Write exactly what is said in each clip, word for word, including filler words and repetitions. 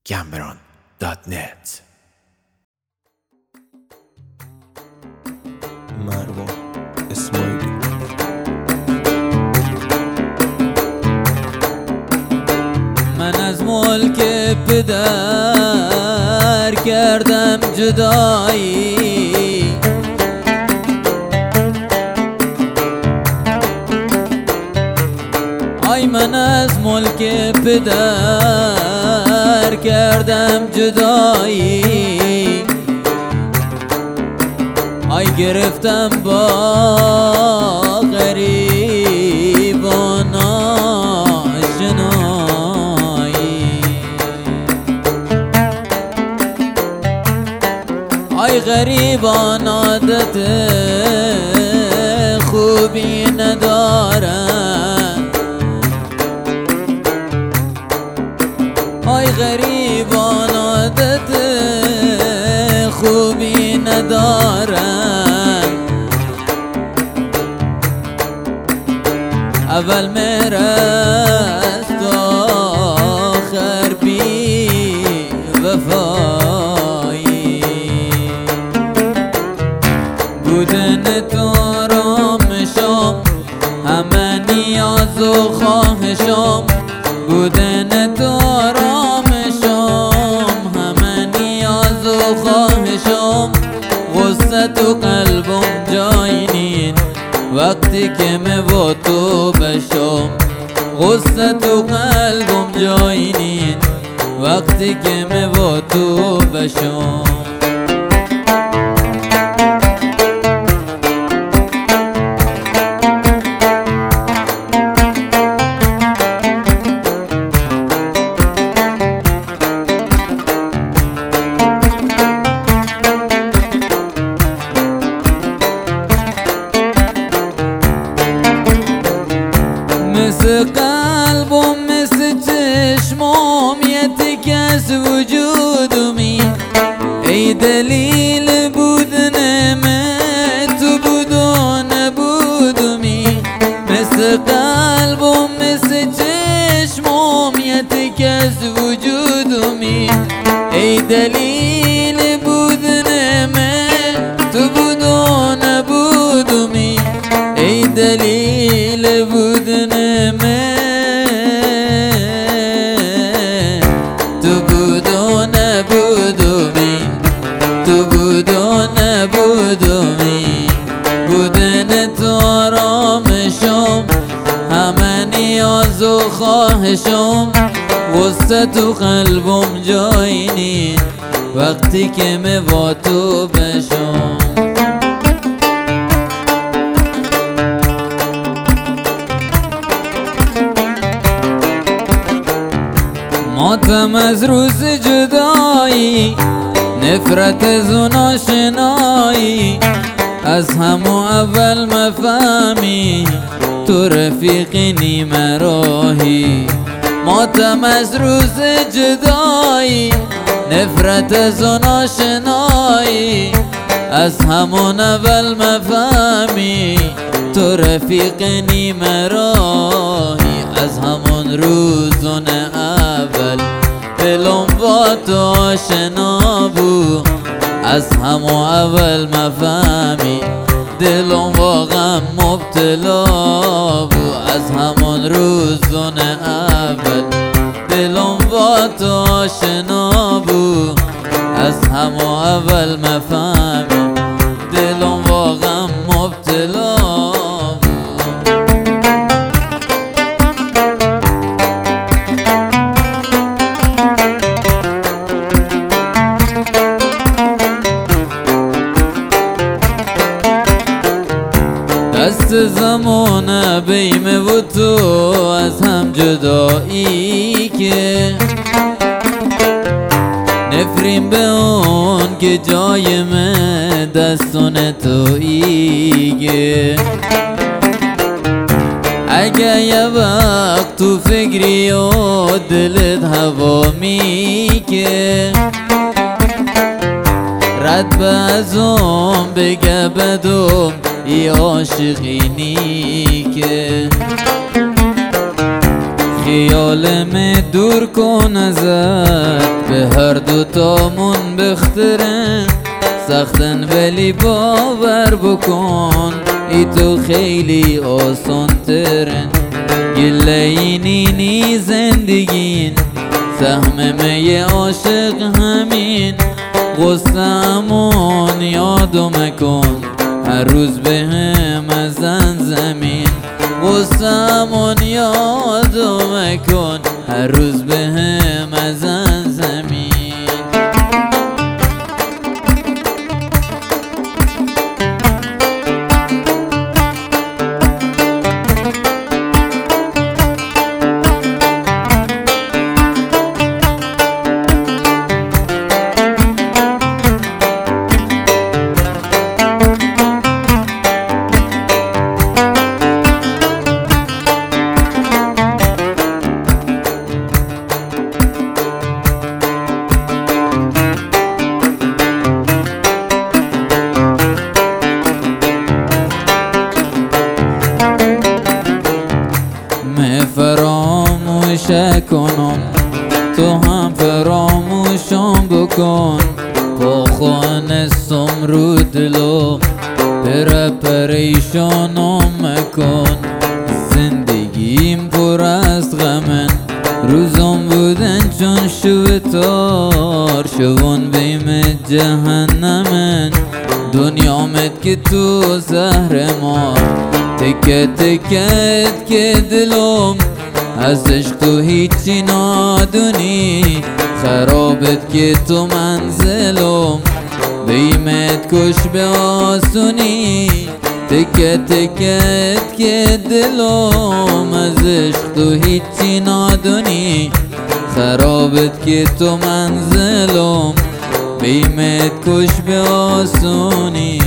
گمبران دات نت. مروان اسماعیلی. من از ملک پدر کردم جدایی، آی من از ملک پدر کردم جدایی، آی گرفتم با غریبان آشنایی، آی غریبان عادت خوبی ندارن، آی غریبان عادت خوبی ندارن، اول مرست آخر بی وفایی، بودن تو رامشم همه نیاز و خواهشم، بودن تو رامشم همه نیاز و خواهشم، غصه تو قلبم جای نین وقتی که من با تو بشم، غصه تو قلبم جای نین وقتی که من با تو بشم. مثل قلبم مثل چشمم یه تیکه از وجودمی، ای دلیل بودن من تو بود و نبودمی، مثل قلبم مثل چشمم یه تیکه از وجودمی، ای دلیل بودن من تو بود و نبودمی، ای دلیل بودن من تو بود و نبودمی، تو بود و نبودمی، بودن تو آرامشم همه نیاز و خواهشم، غصه تو قلبم جای نین وقتی که من با تو بشم. ماتم از روز جدایی، نفرت از اون آشنایی، از همو اول مفهمی تو رفیقی نیمه راهی، ماتم از روز جدایی، نفرت از اون آشنایی، از همون اول مفهمی تو رفیق نیمه راهی، از همون روزون اول دلم با تو آشنا بود، از همون اول مفهمی دلم با غم مبتلا بود، از همون روزون اول دلم با تو آشنا بود، از همون اول مفهمی دلم با غم مبتلا بود. دست زمانه بیم و تو از هم جدایی که نفرین به اون که جای من دستون توییگه، اگه یه وقت تو فکری و دلت هوا میگه، رد به ازم بگه بدم ای عاشقینی که خیالم دور کن ازت، به هر دوتامون بخترن سختن ولی باور بکن ای تو خیلی آسان ترن گله اینینی زندگین سهم می عاشق همین غصه‌مون یادو مکن هر روز به هم ازن زمین غصه‌مون یادو مکن هر روز به هم ازن زمین فراموش کنم تو هم فراموشم بکن با خوانستم رو دلو پر پریشانم مکن زندگیم پر از غمن روزم بودن چون شوتار شون بیم جهنمن دنیامت که تو زهر مار تکه تکت که دلم از عشق تو هیچی نادونی خرابت که تو منزلم بیمت کش به آسونی تکه تکت که دلم از عشق تو هیچی نادونی خرابت که تو منزلم بیمت کش به آسونی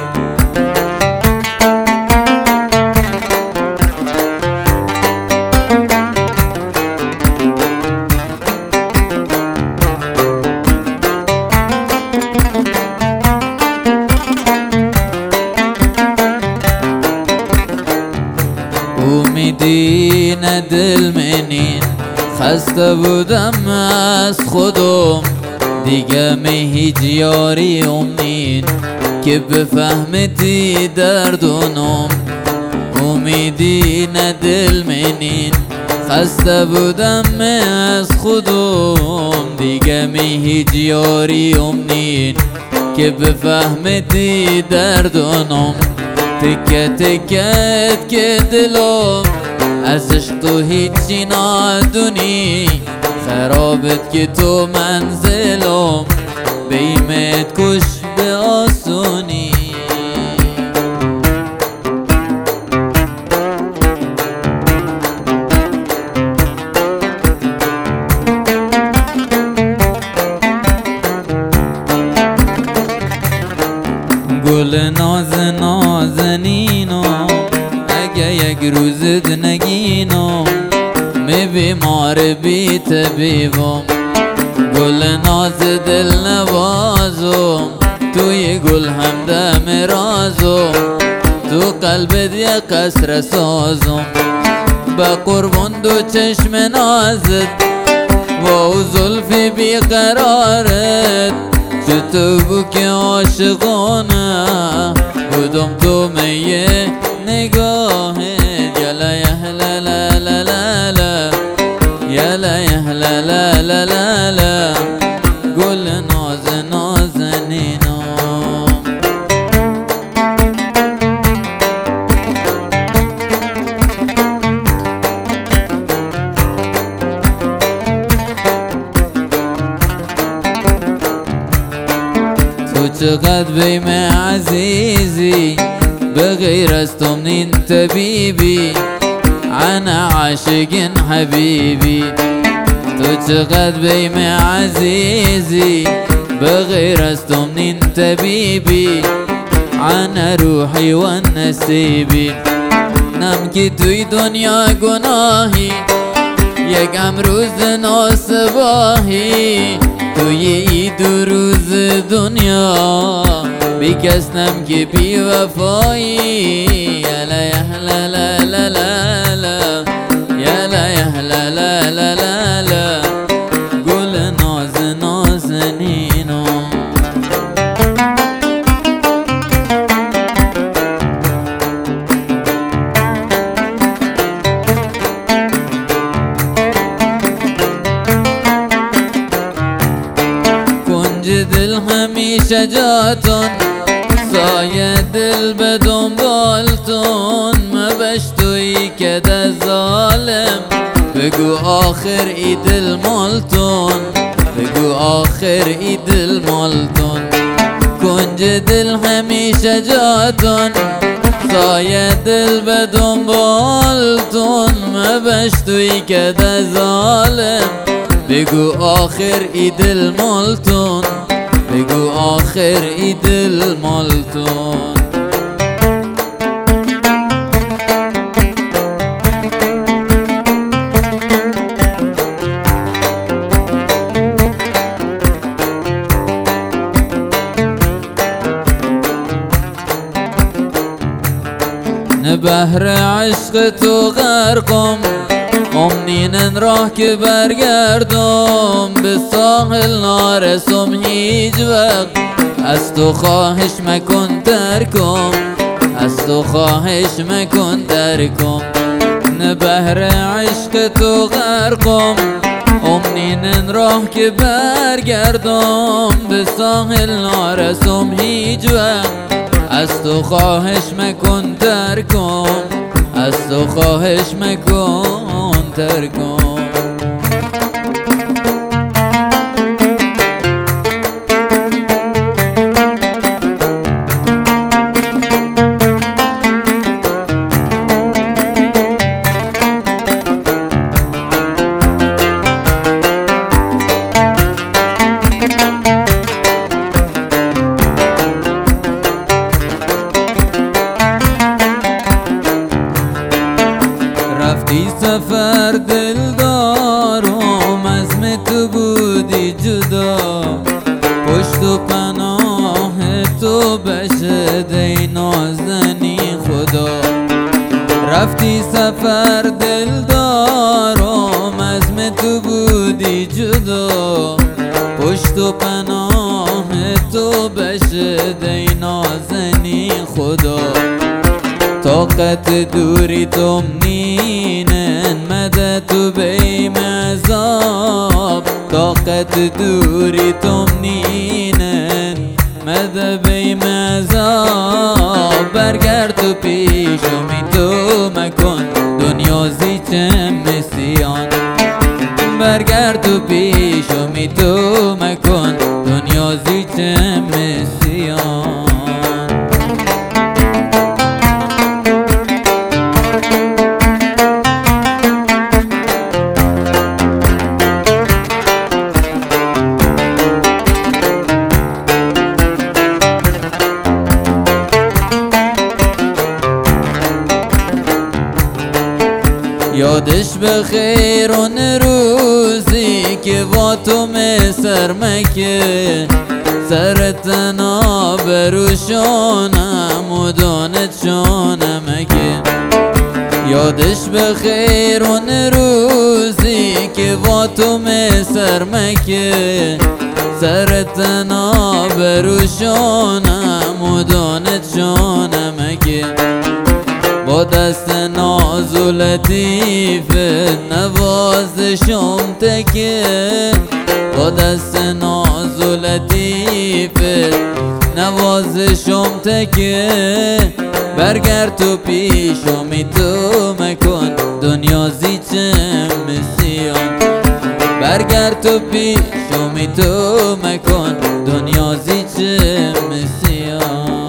امیدی نه دل منین خسته بودم از خودم دیگه می هیچ یاری امنین که بفهمتی دردونم امیدی نه دل منین خسته بودم از خودم دیگه می هیچ یاری امنین که بفهمتی دردونم تکه تکت که دلم از عشق تو هیچی نادونی خرابت که تو منزلم بیمت کش به آسونی گل ناز نازنینو اگه یک روزت نگینو می بیمار بی طبیبم گل ناز دل نوازم توی گل همدم رازم تو قلبت یک قصر سازم با قربان دو چشم نازت و زلفی بیقرارت تو بو که عاشقانه بودم تو میه نگاهت یلا یهلا لا لا لا لا یلا یهلا لا لا لا لا گل ناز نازنینم چقدر بیم عزیزی بغیر از تو منين طبيبي انا عاشق حبيبي تو چقدر بیم عزیزی بغیر از تو منين طبيبي انا روحي و نصیبی نم که توی دنیا گناهی یک امروز ناسباهی توی ای دو روز دنیا بی کس نم که بی وفایی یلا یهلا لا لا لا لا یلا یهلا لا لا لا لا گل ناز ناز سنینم. کنج دل همیشه جاتون، سایه دل به دنبالتون، مبش تویی که ده ظالم، بگو آخر ای دل مالتون، بگو آخر ای دل مالتون. کنج دل همیشه جاتون، سایه دل به دنبالتون، مبش تویی که ده ظالم، بگو آخر ای دل مالتون، بگو آخر ای دل مالتون. نه بحر عشق تو غرقم، امنین راه که برگردم، به ساحل نارسم هیچ وقت، از تو خواهش مکن ترکم، از تو خواهش مکن ترکم. نه بحر عشق تو غرقم، امنین راه که برگردم، به ساحل نارسم هیچ وقت، از تو خواهش مکن ترکم، از تو خواهش مکن ترکم. رفتی سفر دلدارم، عزم تو بودی جدا، پشت و پناه تو بشه دی نازنی خدا. رفتی سفر دلدارم، عزم تو بودی جدا، پشت و پناه تو بشه دی نازنی خدا. طاقت دوری تو منینن، مدد تو بیم عذاب، طاقت دوری تو منینن، مدد بیم عذاب. برگرد تو پیشمی تو مکن، دنیا زیچم مسیان، برگرد تو پیشمی تو مکن، دنیا زیچم مسیان. یادش بخیر اون روزی که با تو مصر مکه، سر تنا بروشانم و دانت شانمکه. یادش بخیر اون روزی که با تو مصر مکه، سر تنا بروشانم و دانت شانمکه. با دست ناز و لطیف نوازشم تکه، با دست ناز و لطیف نوازشم تکه. برگرد تو پیشمی تو مکن، دنیا زیچم مسیان، برگرد تو پیشمی تو مکن، دنیا زیچم مسیان.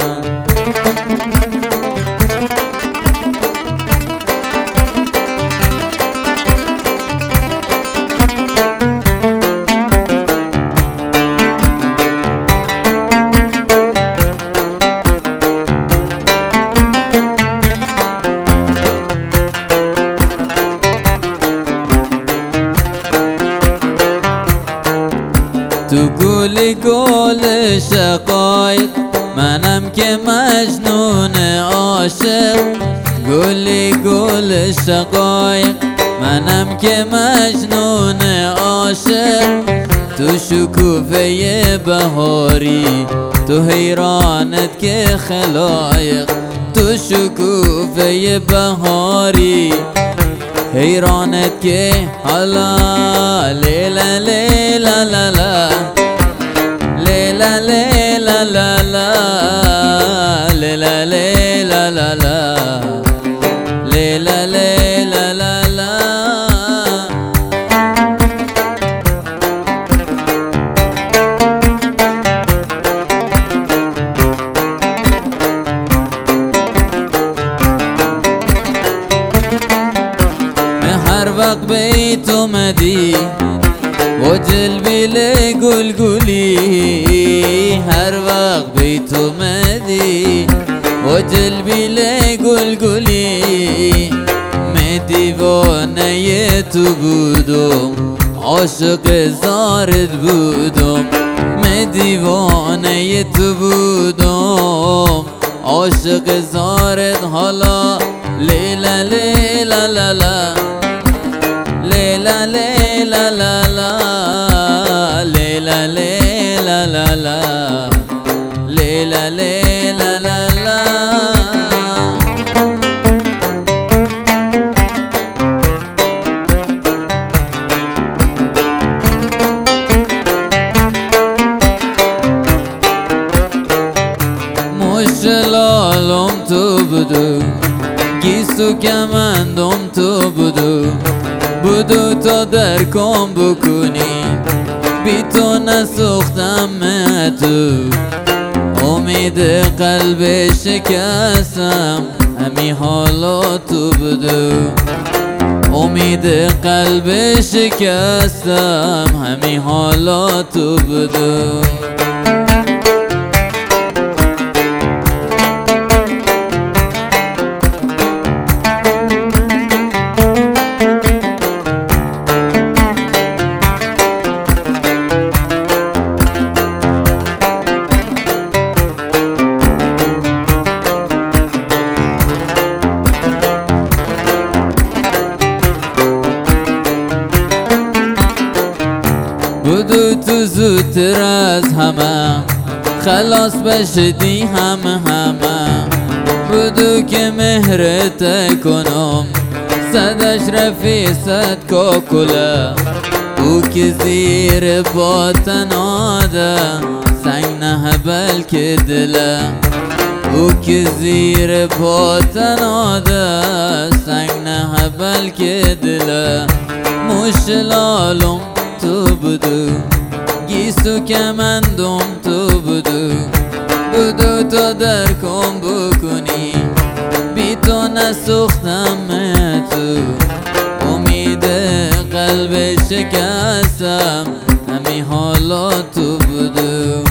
تو گلی گل شقایق، منم که مجنون عاشق. گلی گل شقایق، منم که مجنون عاشق. تو شکوفه بهاری، تو حیرانت که خلایق، تو شکوفه بهاری، حیرانت که حالا لیلا لیلا لالا لیلا لیلا لالا لیلا لیلا لالا لیلا لیلا لالا. هر وقت بیت اومدی و جلبی لگلگلی، هر وقت بیت اومدی و جلبی لگلگلی، می دیوانه تو بودم عاشق زارت بودم، می دیوانه تو بودم عاشق زارت. حالا لیلا لیلا لالا لیلا لیلا لالا لیلا لیلا لالا لیلا لیلا لالا. مشلالم تو بودو، گیسو کمندم تو بودو، بودو تا درکم بکنی، بی تو نسوختم تو، امید قلب شکستم همی حالا تو بودو، امید قلب شکستم همی حالا تو بودو. بودو تو زودتر از همه خلاص بشدی همه همه، بودو که مهرت کنم صدش رفی صد کاکله، او که زیر باطن آده سنگ نه بلکه دله، او که زیر باطن آده سنگ نه بلکه دله. مشلالم تو بودو، گیسو کمندم تو بودو، بودو تا درکم بکنی، بی تو نسوختم تو، امید قلب شکستم همی حالا تو بودو.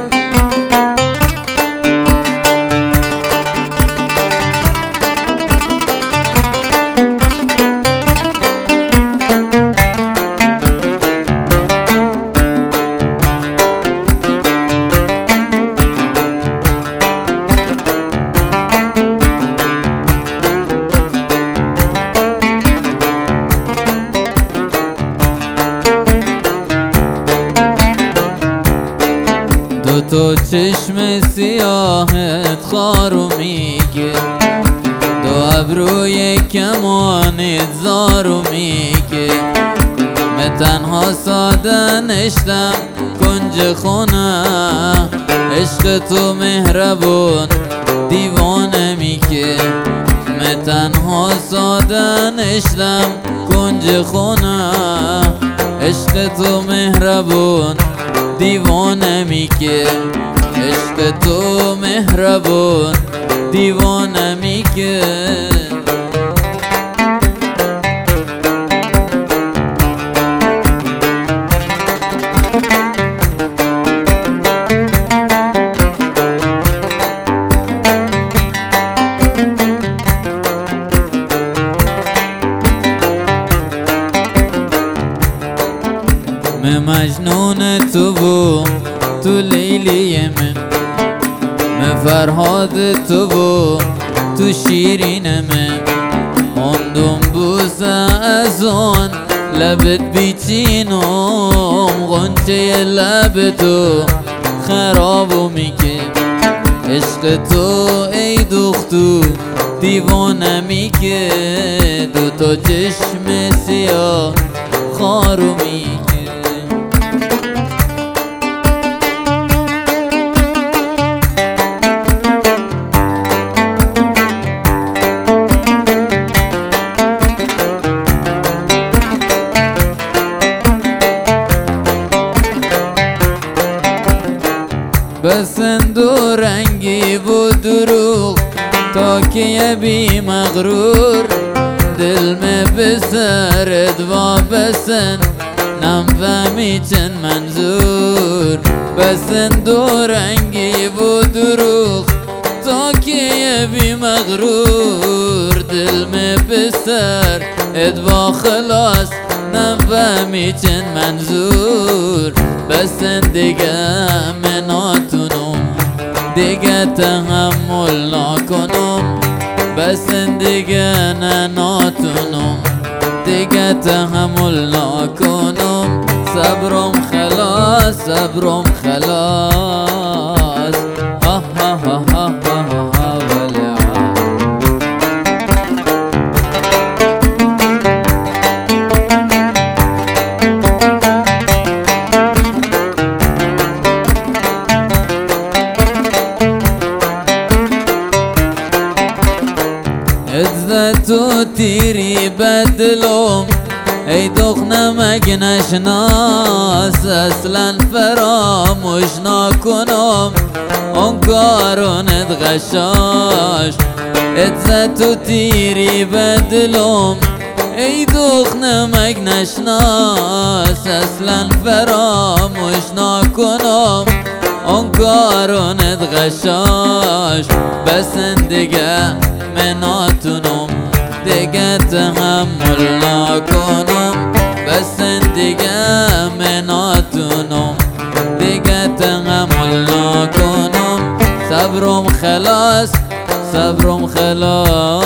دو تو چشم سیاهت خارو میگه، دو ابروی کمانت زارو میگه، من تنها ساده نشتم کنج خونه، عشق تو مهربون دیوانه میگه، من تنها ساده نشتم کنج خونه، عشق تو مهربون دیوانه میگه، عشق تو مهربون دیوانه میگه. من مجنون تو بو تو لیلی من، من فرهاد تو بو تو شیرین من، موندم بوسه از اون لبت بیچینم غنچه لب تو خرابو میگه عشق تو ای دختو دیوانه میگه دو تا چشم سیاه خارو میگه بسند و رنگی و دروغ تا که یه بی مغرور دل می بسرد و بسند نمفهمی چند منظور بسند و رنگی و دروغ تا که یه بی مغرور دل می بسرد و خلاص نفهمی چند منظور بسند دیگه مناتونم دیگه تحمل نکنم بسند دیگه نناتونم دیگه تحمل نکنم صبرم خلاص صبرم خلاص ها ها ها ها ها ها ولی عزت و تیری بدلم ای دخنه مگه نشناس اصلا فراموش نکنم اون کارونت غشاش عزت و تیری بدلم ای دخنه مگه نشناس اصلا فراموش نکنم اون کارونت غشاش بسن دیگه مناتونم دیگه تحمل نکنم بسن دیگه مناتونم دیگه تحمل نکنم صبرم خلاص صبرم خلاص